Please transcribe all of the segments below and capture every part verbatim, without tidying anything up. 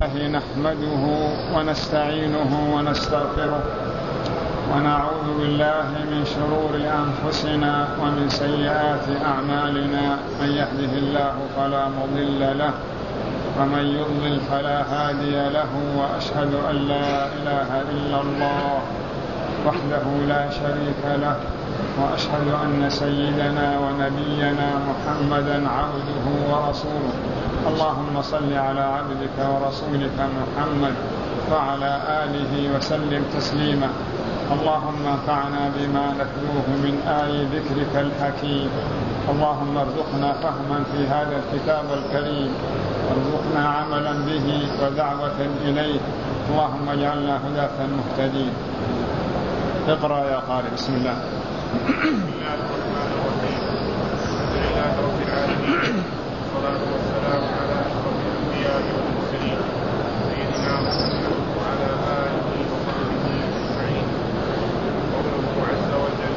نحمده ونستعينه ونستغفره ونعوذ بالله من شرور أنفسنا ومن سيئات أعمالنا. من يهده الله فلا مضل له ومن يضلل فلا هادي له، وأشهد أن لا إله إلا الله وحده لا شريك له، وأشهد أن سيدنا ونبينا محمدا عبده ورسوله. اللهم صل على عبدك ورسولك محمد وعلى آله وسلم تسليما. اللهم انفعنا بما نتلوه من آي ذكرك الحكيم. اللهم ارزقنا فهما في هذا الكتاب الكريم، وارزقنا عملا به ودعوة إليه. اللهم اجعلنا هداة مهتدين. اقرأ يا قارئ. بسم الله. بسم الله الرحمن الرحيم. الحمد لله رب العالمين، والصلاة والسلام على أشرف الأنبياء والمرسلين سيدنا محمد وعلى آله وصحبه أجمعين. قوله عز وجل: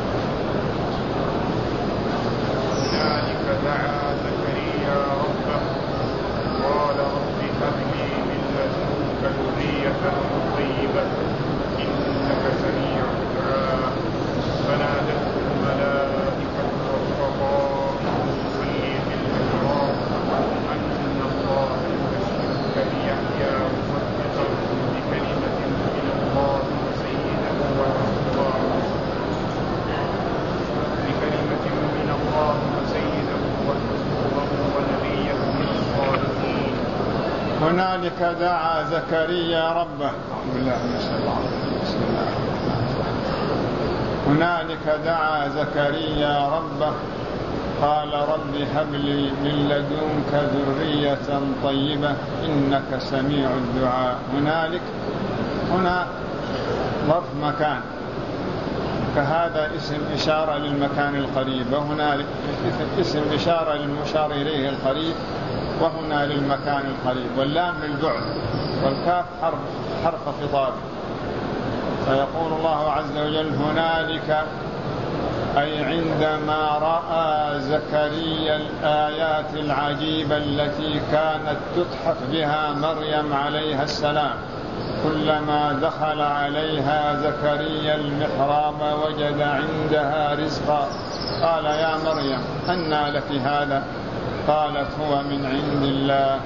هنالك دعا زكريا ربه قال رب هب لي من لدنك ذرية طيبة إنك سميع الدعاء. فنادته الملائكة والصفاء يصلي في المحراب أن الله يبشرك بيحيى مصدقا بكلمة من الله وسيدا ونصيرا بكلمة من الله وسيدا ونصيرا ونبيا من الصالحين. هنالك دعا زكريا ربه. أعوذ بالله من الشيطان الرجيم. بسم الله. هنالك دعا زكريا ربه قال رب هب لي من لدنك ذرية طيبة إنك سميع الدعاء. هنالك هنا ظرف مكان، فهذا اسم إشارة للمكان القريب، وهنالك اسم إشارة للمشار إليه القريب، وهنا للمكان القريب، واللام للبعد، والكاف حرف حرف خطاب. فيقول الله عز وجل هنالك، أي عندما رأى زكريا الآيات العجيبة التي كانت تتحف بها مريم عليها السلام. كلما دخل عليها زكريا المحراب وجد عندها رزقا قال يا مريم أنى لك هذا؟ قالت هو من عند الله،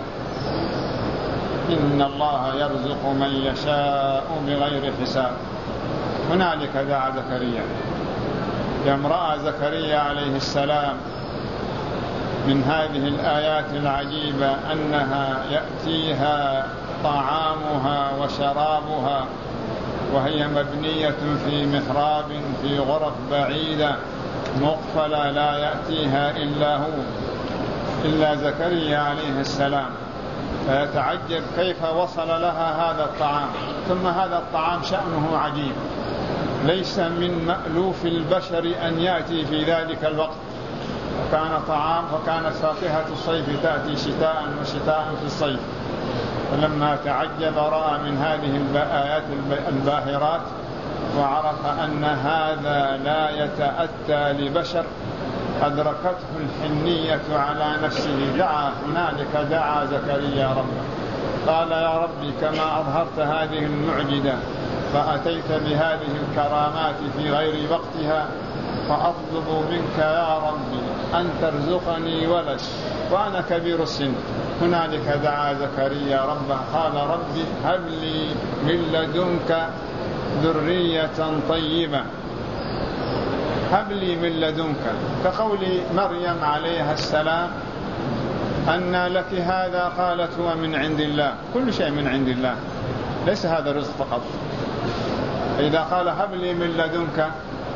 إن الله يرزق من يشاء بغير حساب. هنالك دعا زكريا، لما رأى زكريا عليه السلام من هذه الآيات العجيبة أنها يأتيها طعامها وشرابها وهي مبنية في محراب في غرف بعيدة مقفلة لا يأتيها إلا هو إلا زكريا عليه السلام، فيتعجب كيف وصل لها هذا الطعام. ثم هذا الطعام شأنه عجيب، ليس من مألوف البشر أن يأتي في ذلك الوقت. وكان طعام وكانت فاكهة الصيف تأتي شتاء وشتاء في الصيف. فلما تعجب رأى من هذه الآيات الباهرات وعرف أن هذا لا يتأتى لبشر، أدركته الحنية على نفسه. دعا هنالك دعا زكريا ربه قال يا ربي كما أظهرت هذه المعجزة فأتيت بهذه الكرامات في غير وقتها، فأطلب منك يا ربي أن ترزقني ولد وأنا كبير السن. هنالك دعا زكريا ربه قال ربي هب لي من لدنك ذرية طيبة. هب لي من لدنك كقول مريم عليها السلام أن لك هذا؟ قالت هو من عند الله. كل شيء من عند الله، ليس هذا رزق فقط. إذا قال هب لي من لدنك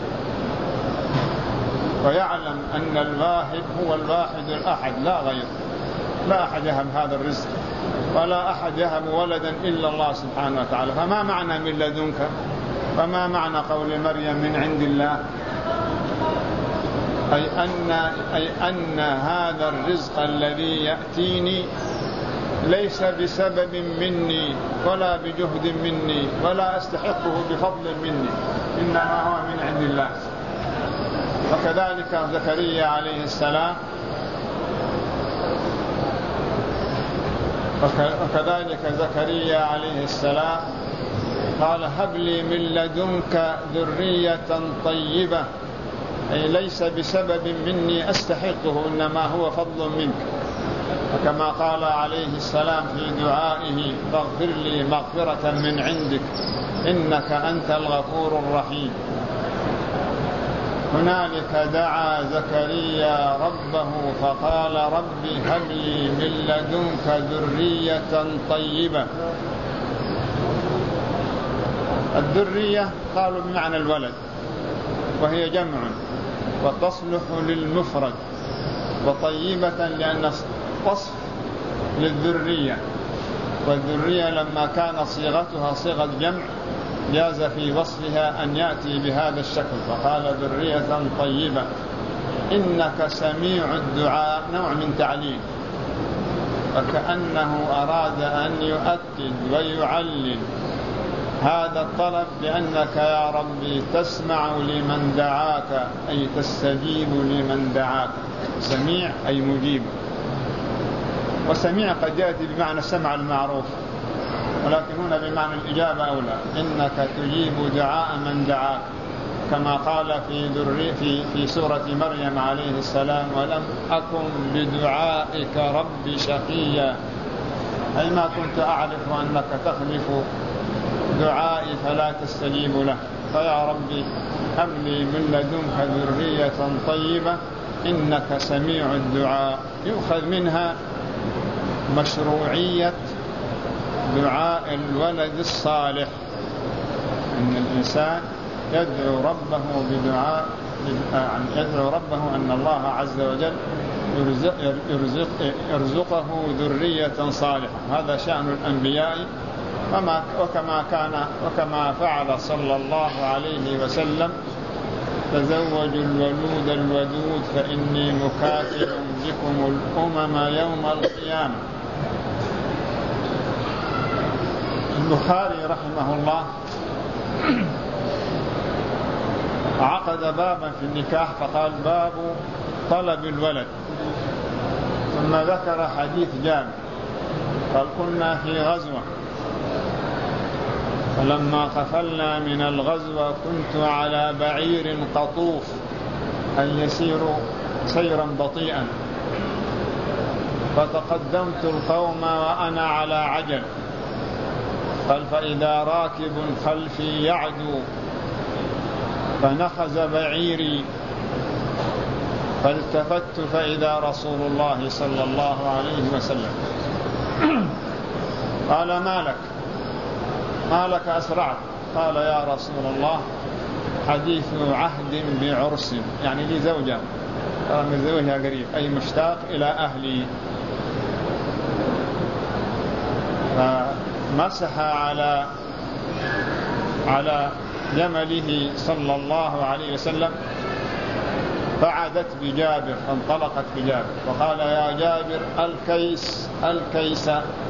ويعلم أن الواهب هو الواحد الأحد لا غير، لا أحد يهب هذا الرزق ولا أحد يهب ولدا إلا الله سبحانه وتعالى. فما معنى من لدنك؟ فما معنى قول مريم من عند الله؟ أي أن, أي أن هذا الرزق الذي يأتيني ليس بسبب مني ولا بجهد مني ولا أستحقه بفضل مني، إنما هو من عند الله. وكذلك زكريا عليه السلام وكذلك زكريا عليه السلام قال هب لي من لدنك ذرية طيبة، أي ليس بسبب مني أستحقه إنما هو فضل منك. وكما قال عليه السلام في دعائه فاغفر لي مغفرة من عندك إنك أنت الغفور الرحيم. هنالك دعا زكريا ربه فقال رب هب لي من لدنك ذرية طيبة. الذرية قالوا بمعنى الولد، وهي جمع وتصلح للمفرد، وطيبة لأن وصف للذرية، والذرية لما كان صيغتها صيغة جمع جاز في وصفها أن يأتي بهذا الشكل، فقال ذرية طيبة إنك سميع الدعاء، نوع من تعليل، وكأنه أراد أن يؤكد ويعلل هذا الطلب بأنك يا ربي تسمع لمن دعاك، أي تستجيب لمن دعاك. سميع أي مجيب، وسميع قد يأتي بمعنى السمع المعروف، ولكن هنا بمعنى الإجابة أولى، إنك تجيب دعاء من دعاك، كما قال في, في, في سورة مريم عليه السلام ولم أكن بدعائك رب شقيا، أي ما كنت أعرف أنك تخلف دعائي فلا تستجيب له، فيا ربي هب لي من لدنك ذرية طيبة إنك سميع الدعاء. يؤخذ منها مشروعية دعاء الولد الصالح، أن الإنسان يدعو ربه بدعاء، يدعو ربه أن الله عز وجل يرزق يرزق يرزقه ذرية صالحة. هذا شأن الأنبياء، وما وكما كان وكما فعل صلى الله عليه وسلم تزوجوا الولود الودود فإني مكاثر بكم الأمم يوم القيامة. البخاري رحمه الله عقد بابا في النكاح فقال باب طلب الولد، ثم ذكر حديث جابر قال كنا في غزوة فلما قفلنا من الغزوة كنت على بعير قطوف، أي يسير سيرا بطيئا، فتقدمت القوم وأنا على عجل، قال فإذا راكب خلفي يعدو فنخز بعيري، فالتفت فإذا رسول الله صلى الله عليه وسلم، قال ما لك ما لك أسرعت؟ قال يا رسول الله حديث عهد بعرس، يعني لي زوجة من زوجها قريب، أي مشتاق إلى أهلي. فمسح على على جمله صلى الله عليه وسلم، فعدت بجابر، فانطلقت بجابر وقال يا جابر الكيس الكيس.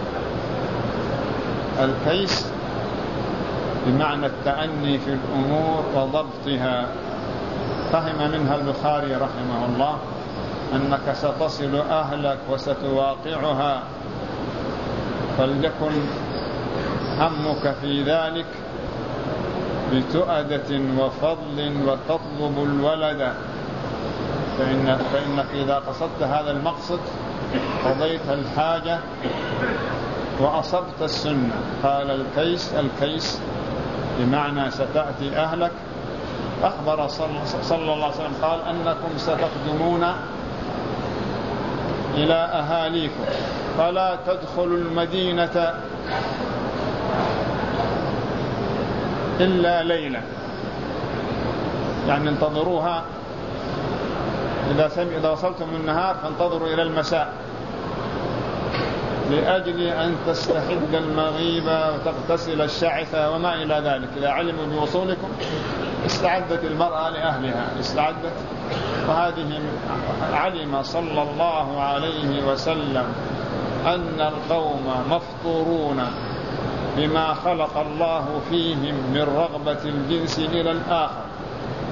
الكيس بمعنى التأني في الأمور وضبطها. فهم منها البخاري رحمه الله أنك ستصل أهلك وستواقعها، فليكن همك في ذلك بتؤدة وفضل وتطلب الولد، فإن فإنك إذا قصدت هذا المقصد قضيت الحاجة وأصبت السنة. قال الكيس الكيس بمعنى ستأتي أهلك. أخبر صلى الله عليه وسلم قال أنكم ستقدمون إلى أهاليكم فلا تدخلوا المدينة إلا ليلة، يعني انتظروها، إذا إذا وصلتم النهار فانتظروا إلى المساء، لأجل أن تستحد المغيبة وتغتسل الشعثة وما إلى ذلك. إذا علموا بوصولكم استعدت المرأة لأهلها، استعدت. وهذه علم صلى الله عليه وسلم أن القوم مفطورون بما خلق الله فيهم من رغبة الجنس إلى الآخر،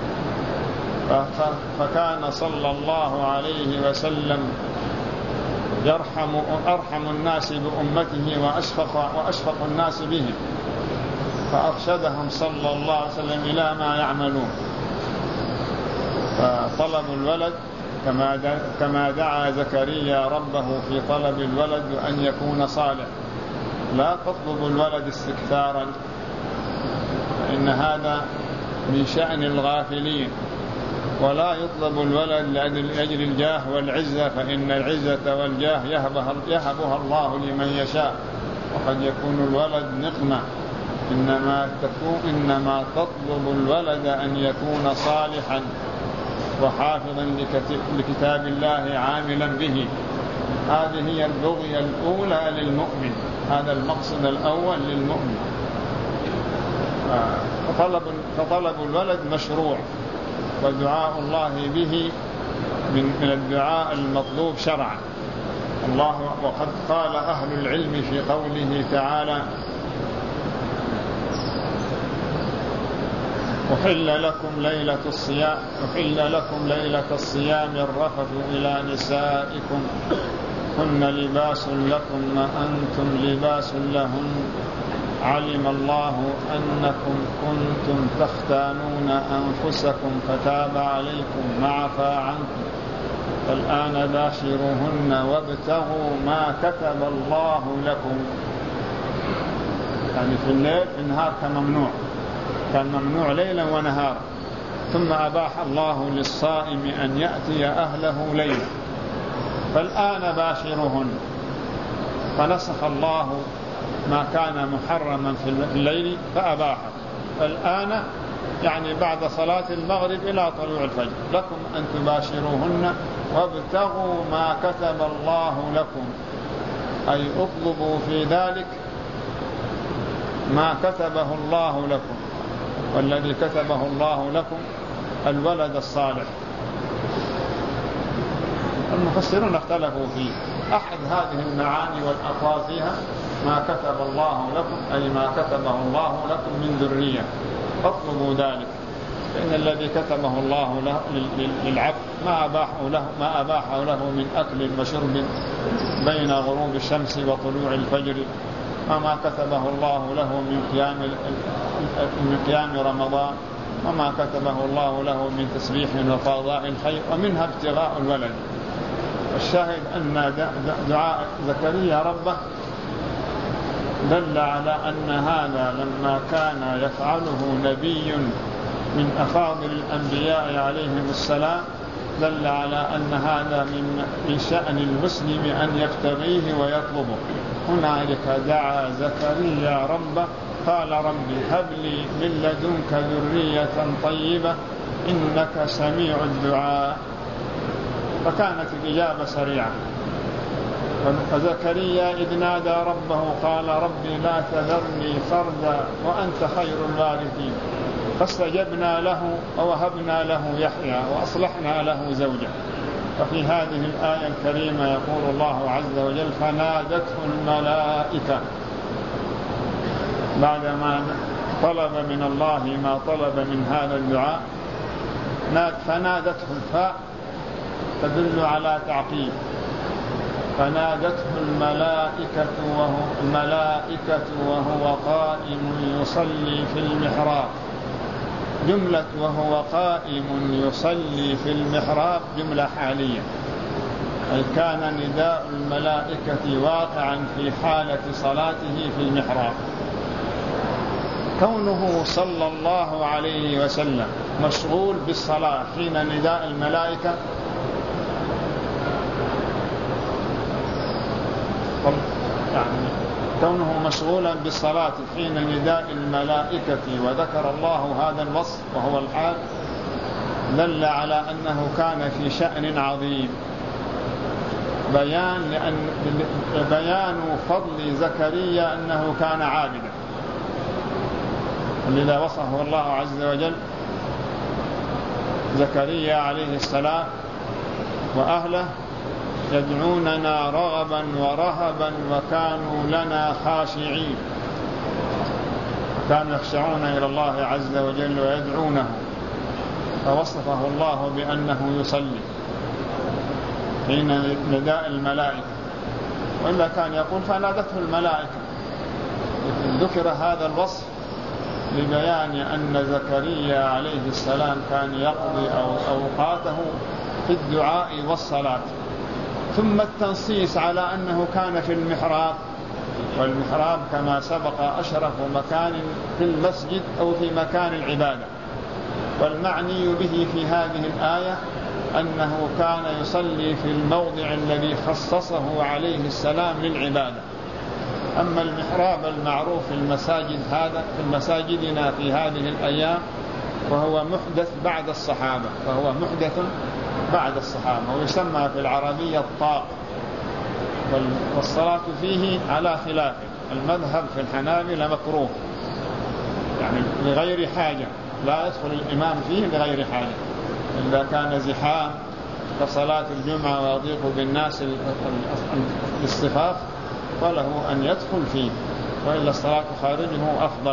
فكان صلى الله عليه وسلم يرحم أرحم الناس بأمته وأشفق, وأشفق الناس بهم، فأرشدهم صلى الله عليه وسلم إلى ما يعملون. فطلب الولد كما دعا زكريا ربه في طلب الولد أن يكون صالح. لا تطلب الولد استكثارا، فإن هذا من شأن الغافلين. ولا يطلب الولد لأجل الجاه والعزة، فإن العزة والجاه يهبها, يهبها الله لمن يشاء، وقد يكون الولد نقمة. إنما, تكون إنما تطلب الولد أن يكون صالحا وحافظا لكتاب الله عاملا به. هذه هي البغية الأولى للمؤمن، هذا المقصد الأول للمؤمن. فطلب, فطلب الولد مشروع، ودعاء الله به من الدعاء المطلوب شرعا. الله وقد قال أهل العلم في قوله تعالى: أحل لكم ليلة الصيام أحل لكم ليلة الصيام الرفث إلى نسائكم هن لباس لكم وأنتم لباس لهن علم الله أنكم كنتم تختانون أنفسكم فتاب عليكم وعفى عنكم فالآن باشروهن وابتغوا ما كتب الله لكم. يعني في الليل، في النهار كان ممنوع، كان ممنوع ليلا ونهارا، ثم أباح الله للصائم أن يأتي أهله ليلا. فالآن باشروهن، فنسخ الله ما كان محرما في الليل فأباحه. فالآن يعني بعد صلاة المغرب إلى طلوع الفجر لكم أن تباشروهن وابتغوا ما كتب الله لكم، أي اطلبوا في ذلك ما كتبه الله لكم. والذي كتبه الله لكم الولد الصالح. المفسرون اختلفوا فيه. أحد هذه المعاني والألفاظ فيها ما كتب الله لكم، أي ما كتبه الله لكم من ذرية، فاطلبوا ذلك، فإن الذي كتبه الله له للعبد ما أباحه له, ما أباحه له من أكل وشرب بين غروب الشمس وطلوع الفجر، وما كتبه الله له من قيام من قيام رمضان، وما كتبه الله له من تسبيح وقضاء الخير، ومنها ابتغاء الولد. الشاهد أن دعاء زكريا ربه دل على أن هذا لما كان يفعله نبي من أفاضل الأنبياء عليهم السلام دل على أن هذا من شأن المسلم أن يبتغيه ويطلبه. هنالك دعا زكريا ربه قال: ربي هب لي من لدنك ذرية طيبة إنك سميع الدعاء. فكانت الإجابة سريعة. فزكريا إذ نادى ربه قال: ربي لا تذرني فردا وأنت خير الوارثين. فاستجبنا له ووهبنا له يحيى وأصلحنا له زوجه. وفي هذه الآية الكريمة يقول الله عز وجل: فنادته الملائكة، بعدما طلب من الله ما طلب من هذا الدعاء. فنادته الفاء تدل على تعقيب. فنادته الملائكة وهو, الملائكة وهو قائم يصلي في المحراب. جملة وهو قائم يصلي في المحراب جملة حالية، أي كان نداء الملائكة واقعا في حالة صلاته في المحراب. كونه صلى الله عليه وسلم مشغول بالصلاة حين نداء الملائكة يعني كونه مشغولا بالصلاة حين نداء الملائكة وذكر الله هذا الوصف وهو الحال دل على أنه كان في شأن عظيم. بيان لأن بيان فضل زكريا أنه كان عابدا، لذا وصفه الله عز وجل زكريا عليه السلام وأهله يدعوننا رغبا ورهبا وكانوا لنا خاشعين. كانوا يخشعون إلى الله عز وجل ويدعونه، فوصفه الله بأنه يصلي حين نداء الملائكة. وإلا كان يقول فنادته الملائكة. ذكر هذا الوصف لبيان أن زكريا عليه السلام كان يقضي أوقاته في الدعاء والصلاة. ثم التنصيص على أنه كان في المحراب، والمحراب كما سبق أشرف مكان في المسجد أو في مكان العبادة، والمعني به في هذه الآية أنه كان يصلي في الموضع الذي خصصه عليه السلام للعبادة. أما المحراب المعروف في المساجد هذا في مساجدنا في هذه الأيام وهو محدث بعد الصحابة، فهو محدث بعد الصحابة، ويسمى في العربية الطاق، والصلاة فيه على خلافه. المذهب في الحنابلة مكروه، يعني لغير حاجة، لا يدخل الإمام فيه لغير حاجة. إذا كان زحام كصلاة الجمعة ويضيق بالناس الاصطفاف فله أن يدخل فيه، وإلا الصلاة خارجه أفضل.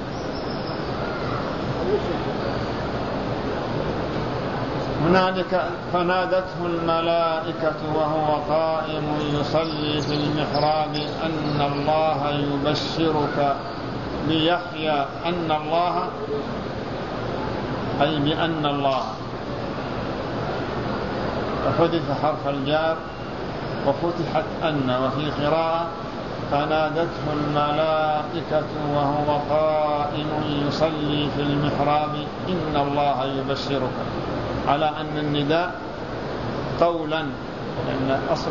هنالك فنادته الملائكة وهو قائم يصلي في المحراب أن الله يبشرك بيحيى، أن الله أي بأن الله، فحذف حرف الجار وفتحت أن. وفي قراءة فنادته الملائكة وهو قائم يصلي في المحراب إن الله يبشرك، على أن النداء قولا، لأن أصل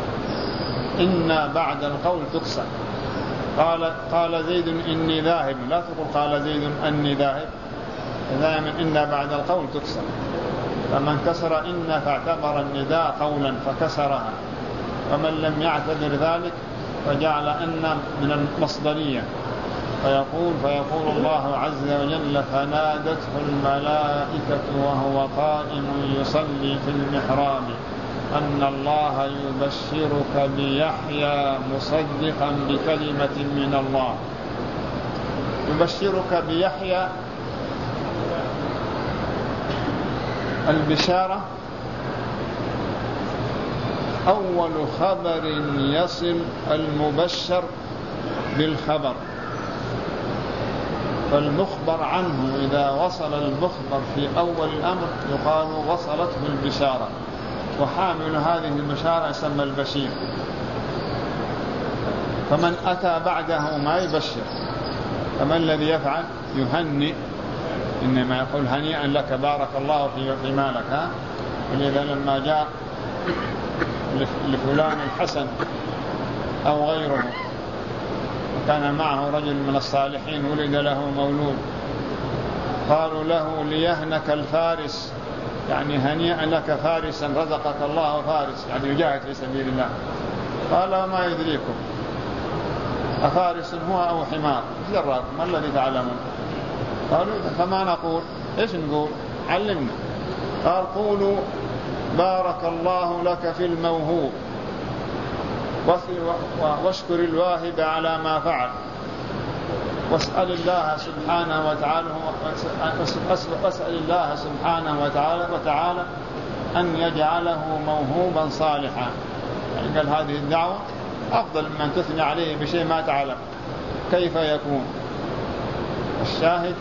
إن بعد القول تكسر. قال قال زيد إني ذاهب، لا تقول قال زيد أني ذاهب، دائما إن بعد القول تكسر. فمن كسر إن فاعتبر النداء قولا فكسرها، ومن لم يعتبر ذلك فجعل أن من المصدرية، فيقول فيقول الله عز وجل فنادته الملائكة وهو قائم يصلي في المحراب أن الله يبشرك بيحيى مصدقا بكلمة من الله. يبشرك بيحيى، البشارة أول خبر يصل المبشر بالخبر، فالمخبر عنه إذا وصل المخبر في أول الأمر يقال وصلته البشارة، وحامل هذه البشارة يسمى البشير. فمن أتى بعده ما يبشر، فما الذي يفعل؟ يهنئ، إنما يقول هنيئا لك بارك الله في مالك. ولذا لما جاء لفلان الحسن أو غيره وكان معه رجل من الصالحين ولد له مولود، قالوا له ليهنك الفارس، يعني هنيئا لك فارسا رزقك الله فارس، يعني يجاهد في سبيل الله. قال وما يدريكم أفارس هو أو حمار، جراكم ما الذي تعلمون؟ قالوا فما نقول؟ إيش نقول؟ علمنا. قال قولوا بارك الله لك في الموهوب واشكر الواهب على ما فعل، واسأل الله سبحانه وتعالى واسأل الله سبحانه وتعالى وتعالى أن يجعله موهوبا صالحا. يعني قال هذه الدعوة أفضل من تثني عليه بشيء ما تعلم كيف يكون. الشاهد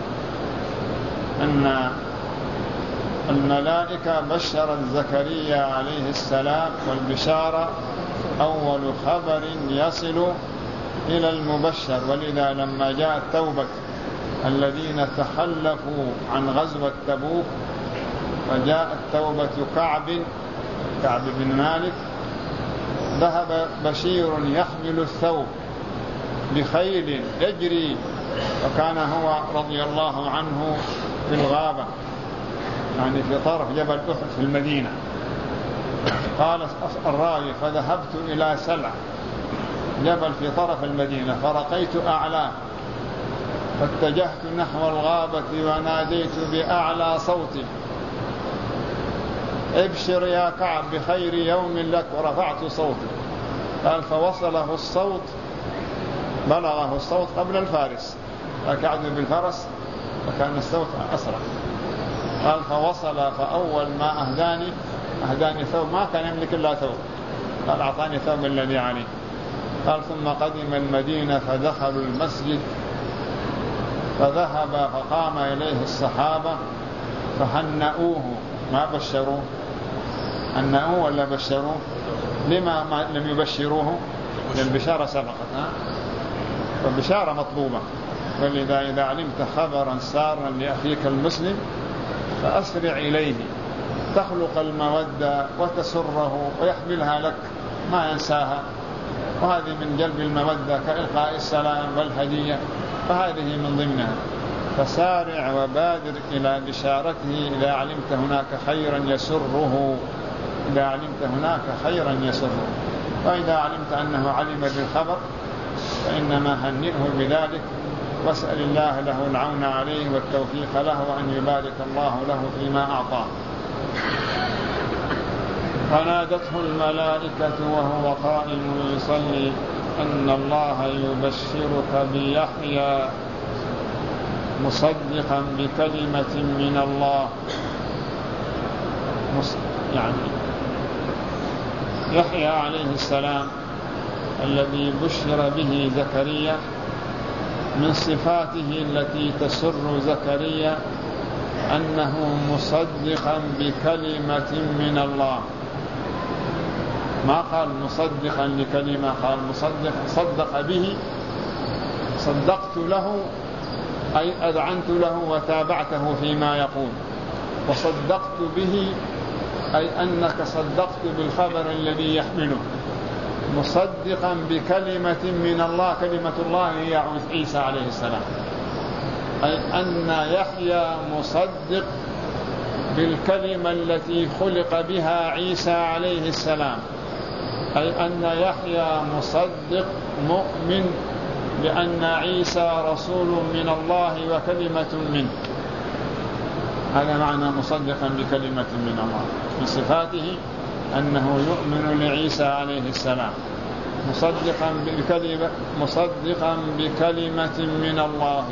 أن الملائكة بشرت زكريا عليه السلام، والبشارة أول خبر يصل إلى المبشر. ولذا لما جاءت توبة الذين تخلفوا عن غزوة تبوك وجاءت توبة كعب كعب بن مالك، ذهب بشير يحمل الثوب بخيل يجري، وكان هو رضي الله عنه في الغابة، يعني في طرف جبل أحد في المدينة. قال الراوي فذهبت إلى سلع جبل في طرف المدينة فرقيت أعلاه فاتجهت نحو الغابة وناديت بأعلى صوتي ابشر يا كعب بخير يوم لك، ورفعت صوتي. قال فوصله الصوت، بلغه الصوت قبل الفارس، فكعب بالفرس فكان الصوت أسرع. قال فوصل، فأول ما أهداني أهداني ثوب، ما كان يملك إلا ثوب، قال أعطاني ثوب الذي عليه. قال ثم قدم المدينة فدخلوا المسجد فذهب فقام إليه الصحابة فهنأوه، ما بشروه، هنأوه ولا بشروه؟ لما ما لم يبشروه؟ للبشارة سبقت، والبشارة مطلوبة. ولذا إذا علمت خبرا سارا لأخيك المسلم فأسرع إليه، تخلق المودة وتسره ويحملها لك ما ينساها، وهذه من جلب المودة كإلقاء السلام والهدية، فهذه من ضمنها. فسارع وبادر إلى بشارته إذا علمت هناك خيرا يسره، إذا علمت هناك خيرا يسره. وإذا علمت أنه علم بالخبر فإنما هنئه بذلك، واسأل الله له العون عليه والتوفيق له، وأن يبارك الله له فيما أعطاه. فنادته الملائكة وهو قائم يصلي أن الله يبشرك بيحيى مصدقا بكلمة من الله. يعني يحيى عليه السلام الذي بشر به زكريا من صفاته التي تسر زكريا أنه مصدقا بكلمة من الله. ما قال مصدقا لكلمة، قال مصدق، صدق به، صدقت له أي أذعنت له وتابعته فيما يقول، وصدقت به أي أنك صدقت بالخبر الذي يحمله. مصدقا بكلمة من الله، كلمة الله هي عيسى عليه السلام، أي أن يحيى مصدق بالكلمة التي خلق بها عيسى عليه السلام، أي أن يحيى مصدق مؤمن بأن عيسى رسول من الله وكلمة منه. هذا معنى مصدقا بكلمة من الله، في صفاته أنه يؤمن لعيسى عليه السلام، مصدقا بكلمة, مصدقا بكلمة من الله،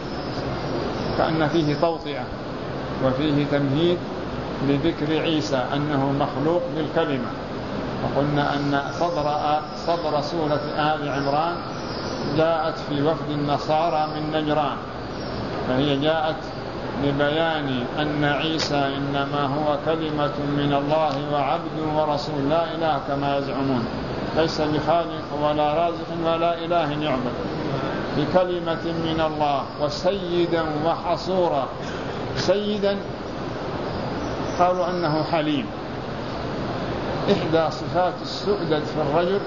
كأن فيه توطئة وفيه تمهيد لذكر عيسى أنه مخلوق بالكلمة. وقلنا أن صدر, صدر سورة آل عمران جاءت في وفد النصارى من نجران، فهي جاءت لبيان أن عيسى إنما هو كلمة من الله وعبد ورسول، لا إله كما يزعمون، ليس بخالق ولا رازق ولا إله يعبد، بكلمة من الله وسيدا وحصورا. سيدا قالوا أنه حليم، إحدى صفات السؤدد في الرجل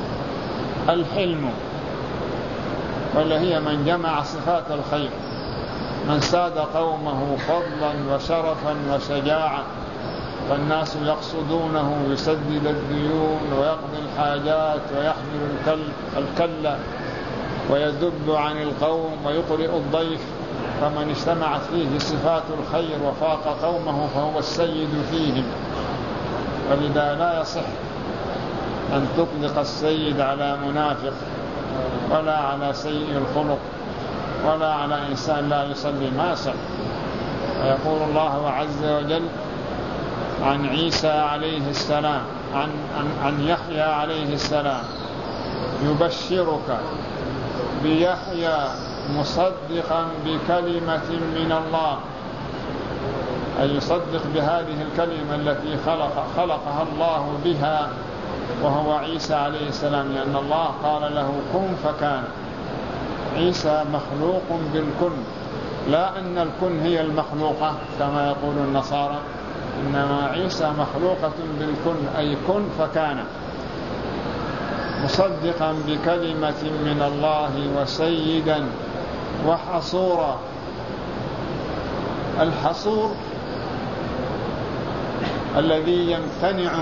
الحلم، ولا هي من جمع صفات الخير، من ساد قومه فضلا وشرفا وشجاعة، فالناس يقصدونه يسدد الديون ويقضي الحاجات ويحمل الكل ويذب عن القوم ويقرئ الضيف. فمن اجتمعت فيه صفات الخير وفاق قومه فهو السيد فيهم. ولذا لا يصح أن تطلق السيد على منافق ولا على سيء الخلق ولا على إنسان لا يصلي، ما يصح. ويقول الله عز وجل عن عيسى عليه السلام، عن, عن, عن يحيى عليه السلام: يبشرك بيحيى مصدقا بكلمة من الله، أي يصدق بهذه الكلمة التي خلق خلقها الله بها وهو عيسى عليه السلام، لأن الله قال له كن فكان. عيسى مخلوق بالكن، لا أن الكن هي المخلوقة كما يقول النصارى، إنما عيسى مخلوقة بالكن، أي كن فكان. مصدقا بكلمة من الله وسيدا وحصورا. الحصور الذي يمتنع،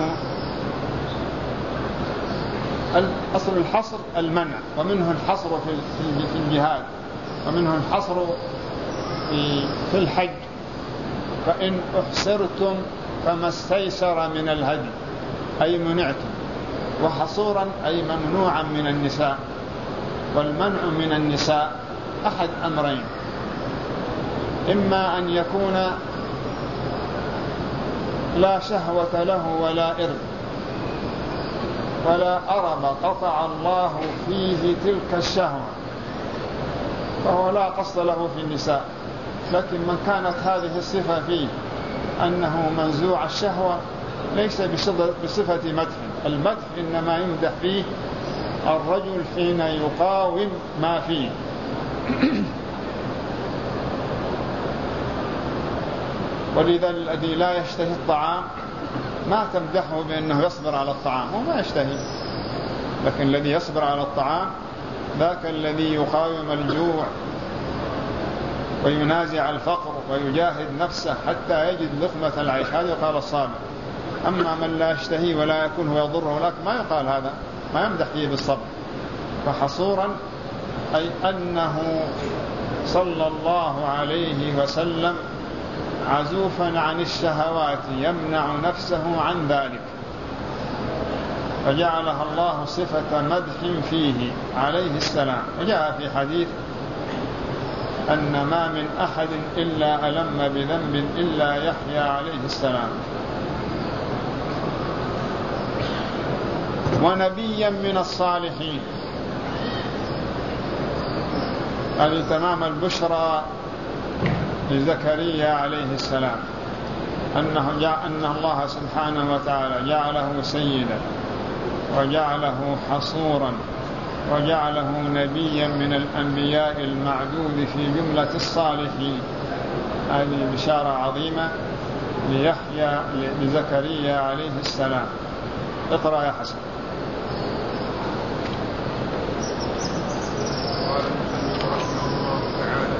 أصل الحصر المنع، ومنه الحصر في الجهاد، ومنه الحصر في الحج: فإن أحصرتم فما استيسر من الهدي، أي منعتم. وحصورا أي ممنوعا من النساء. والمنع من النساء أحد أمرين: إما أن يكون لا شهوة له ولا إرث، فلا أرب قطع الله فيه تلك الشهوة، فهو لا قصد له في النساء. لكن من كانت هذه الصفة فيه أنه منزوع الشهوة ليس بصفة مدح. المدح إنما يمدح فيه الرجل حين يقاوم ما فيه. ولذا الذي لا يشتهي الطعام ما تمدحه بأنه يصبر على الطعام، هو ما يشتهي. لكن الذي يصبر على الطعام ذاك الذي يقاوم الجوع وينازع الفقر ويجاهد نفسه حتى يجد لقمة العيش، هذا يقال الصابر. أما من لا يشتهي ولا يكون ويضره لك ما يقال هذا، ما يمدح فيه بالصبر. فحصورا أي أنه صلى الله عليه وسلم عزوفا عن الشهوات يمنع نفسه عن ذلك، فجعلها الله صفة مدح فيه عليه السلام. وجاء في حديث أن ما من أحد إلا ألم بذنب إلا يحيى عليه السلام. ونبيا من الصالحين، هذه تمام البشرى لزكريا عليه السلام، أنه جاء أن الله سبحانه وتعالى جعله سيدا وجعله حصورا وجعله نبيا من الأنبياء المعدود في جملة الصالحين. هذه بشارة عظيمة ليحيى لزكريا عليه السلام. اقرأ يا حسن. قال المصنف رحمه الله تعالى: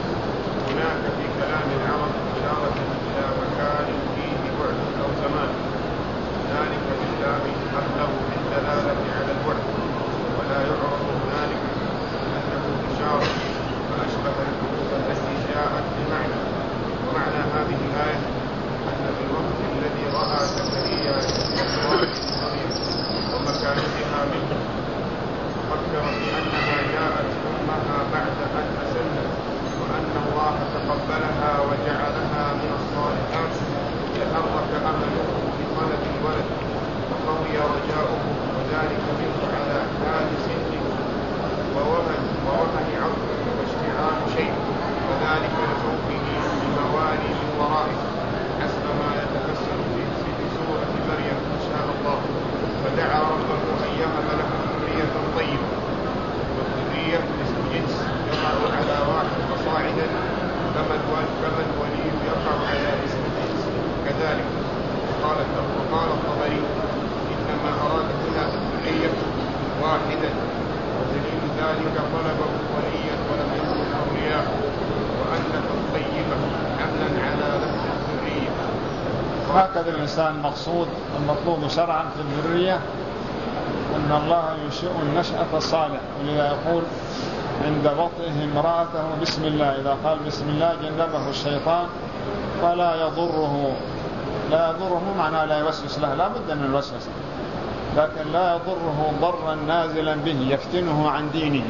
هناك في كلام العرب إشارة إلى مكان فيه بعد أو زمان، ذلك بالله أبلغ بالدلالة على البعد، ولا يعرف هنالك أنه إشارة فأشبه الحروف التي جاءت بمعنى. ومعنى هذه الآية أن في الوقت الذي رأى زكريا مريم ومكانتها منه فكر بأنها جاءت أمها بعد أن أسلمت، وأن الله تقبلها وجعلها من الصالحات، تحرك أمله بطلب الولد وقوي رجاؤه، وذلك منه على حال سنه ووهن ووهن عظمه واشتعال شيء، وذلك لخوفه بموالي من ورائه حسب ما يتفسر في سورة مريم إن شاء الله. فدعا ربه أن يهب له ذرية طيبة، والذرية اسم جنس يقع على واحد فصاعدا، كما الولي يقع على اسم الجنس كذلك. وقال الطبري: إنما أراد هنا الذرية واحدا، ودليل ذلك طلبه وليا ولم يكن أولياء، وأنه الطيبة حملا على لفظ الذرية. هكذا الإنسان مقصود المطلوب شرعا في الذرية أن الله ينشئ النشأة الصالح. ولذا يقول عند وطئه امرأته بسم الله، إذا قال بسم الله جنبه الشيطان فلا يضره. لا يضره معناه لا يوسوس له، لا بد من الوسوسة، لكن لا يضره ضرا نازلا به يفتنه عن دينه.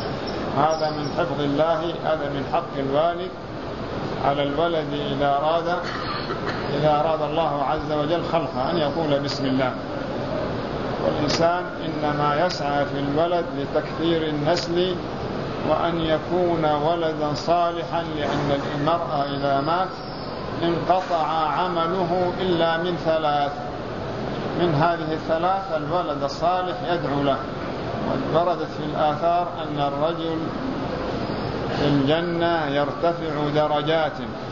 هذا من حفظ الله، هذا من حق الوالد على الولد إذا أراد إذا أراد الله عز وجل خلقه أن يقول بسم الله. والإنسان إنما يسعى في الولد لتكثير النسل وأن يكون ولدا صالحا، لأن المرأة إذا مات انقطع عمله إلا من ثلاث. من هذه الثلاث الولد الصالح يدعو له. وردت في الآثار أن الرجل في الجنة يرتفع درجات،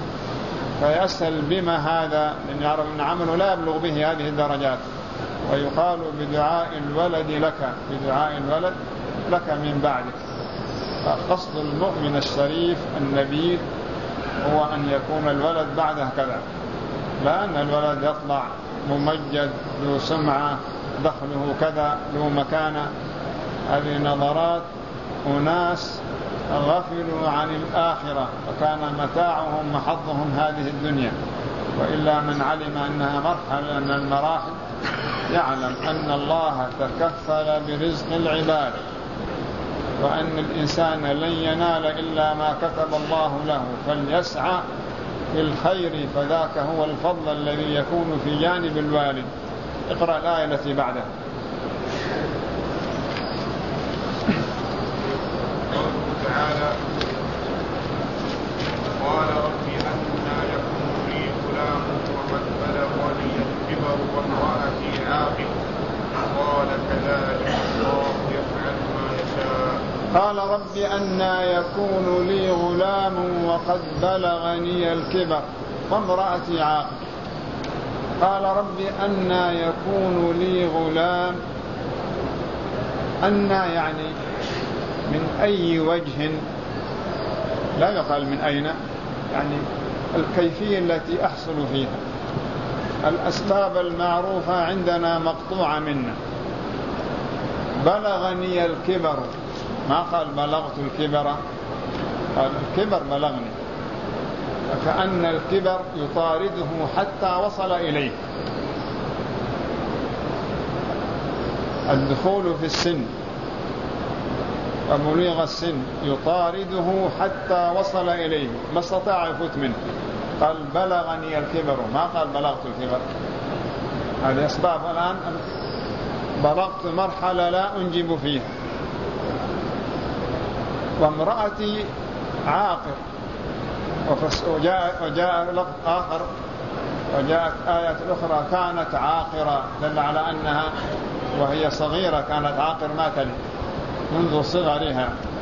فيسأل بما هذا، لأن يعرف أن عمله لا يبلغ به هذه الدرجات، ويقال بدعاء الولد لك، بدعاء الولد لك من بعدك. فقصد المؤمن الشريف النبيل هو أن يكون الولد بعده كذا، لا أن الولد يطلع ممجد ذو سمعة دخله كذا ذو مكانة. هذه نظرات أناس غفلوا عن الآخرة وكان متاعهم محظهم هذه الدنيا. وإلا من علم أنها مرحلة من المراحل يعلم أن الله تكفل برزق العباد، وأن الإنسان لن ينال إلا ما كتب الله له، فليسعى في الخير، فذاك هو الفضل الذي يكون في جانب الوالد. اقرأ الآية التي بعدها. قال رب أنى يكون لي غلام وقد بلغني الكبر وامرأتي عاقر. قال رب أنى يكون لي غلام، أنى يعني من أي وجه، لا يقال من أين، يعني الكيفية التي أحصل فيها. الأسباب المعروفة عندنا مقطوعة منا. بلغني الكبر، ما قال بلغت الكبر، قال الكبر بلغني، فكأن الكبر يطارده حتى وصل إليه. الدخول في السن ومليغ السن يطارده حتى وصل إليه، ما استطاع يفوت منه. قال بلغني الكبر، ما قال بلغت الكبر. هذه أسباب. الآن بلغت مرحلة لا أنجب فيها. وامرأتي عاقر، وجاء, وجاء لفظ آخر، وجاءت آية أخرى كانت عاقرة، دل على أنها وهي صغيرة كانت عاقر، ما تلد منذ صغرها.